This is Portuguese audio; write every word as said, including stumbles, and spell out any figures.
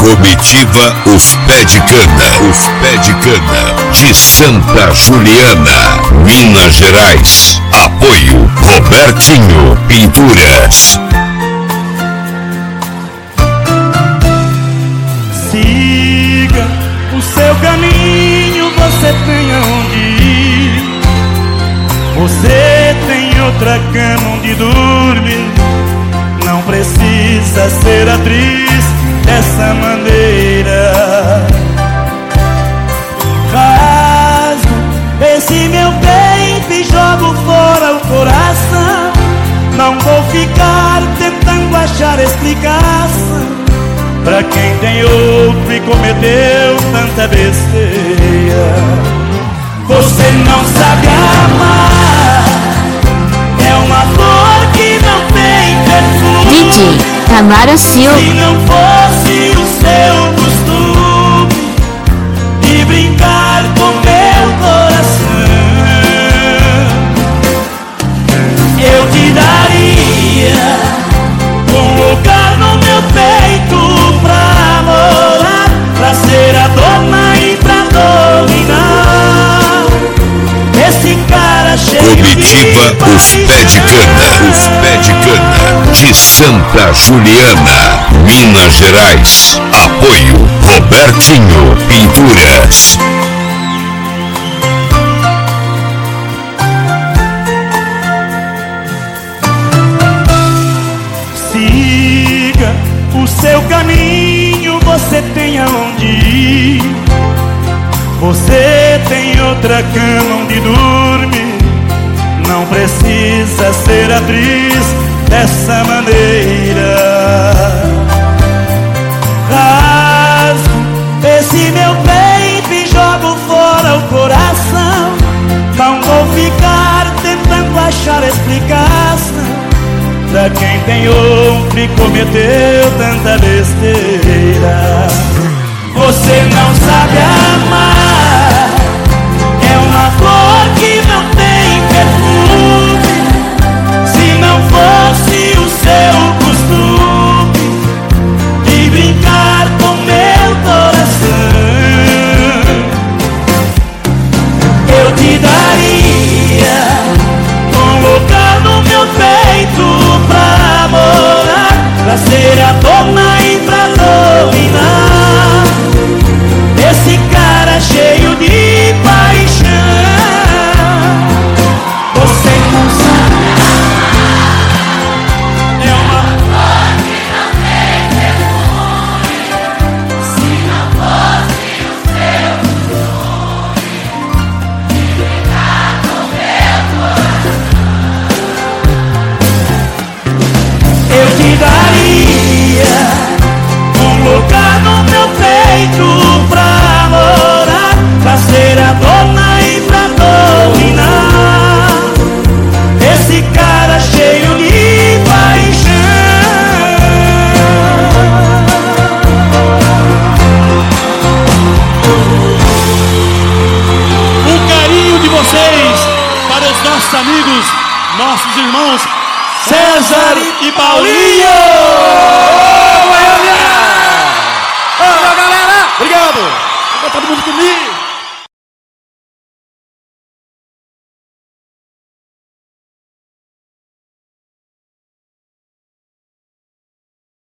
Comitiva Os Pé de Cana, Os Pé de Cana, de Santa Juliana, Minas Gerais. Apoio Robertinho Pinturas. Siga o seu caminho, você tem aonde ir. Você tem outra cama onde dormir. Não precisa ser atriz dessa maneira. Rasgo esse meu peito e jogo fora o coração. Não vou ficar tentando achar explicação pra quem tem outro e cometeu tanta besteira. Você não sabe amar, é uma flor que não tem perfume. D J Tamara Silva. Se não fosse o seu costume de brincar com meu coração, eu te daria um lugar no meu peito pra morar, pra ser a dona e pra dominar esse cara cheio Comitiva de Os Pé de Cana, Os Pé de Cana, de Santa Juliana, Minas Gerais. Apoio Robertinho Pinturas. Siga o seu caminho, você tem aonde ir. Você tem outra cama onde dorme. Não precisa ser atriz dessa maneira. Rasgo esse meu peito e jogo fora o coração. Não vou ficar tentando achar explicação pra quem tem outro e cometeu tanta besteira. Você não sabe amar, é uma flor que não tem perfume. Se não fosse o seu costume de brincar com meu coração, eu te daria um lugar no meu peito pra morar, pra ser a dona e pra dominar esse cara cheio de paixão. Você não sabe, é uma flor que não tem perfume. Se não fosse o seu costume de brincar com meu coração, eu te daria um lugar no meu peito pra morar, pra ser a dona e pra dominar esse cara cheio de paixão. Um carinho de vocês para os nossos amigos, nossos irmãos César e Paulinho! Ô, galera! Obrigado! Fica todo mundo comigo!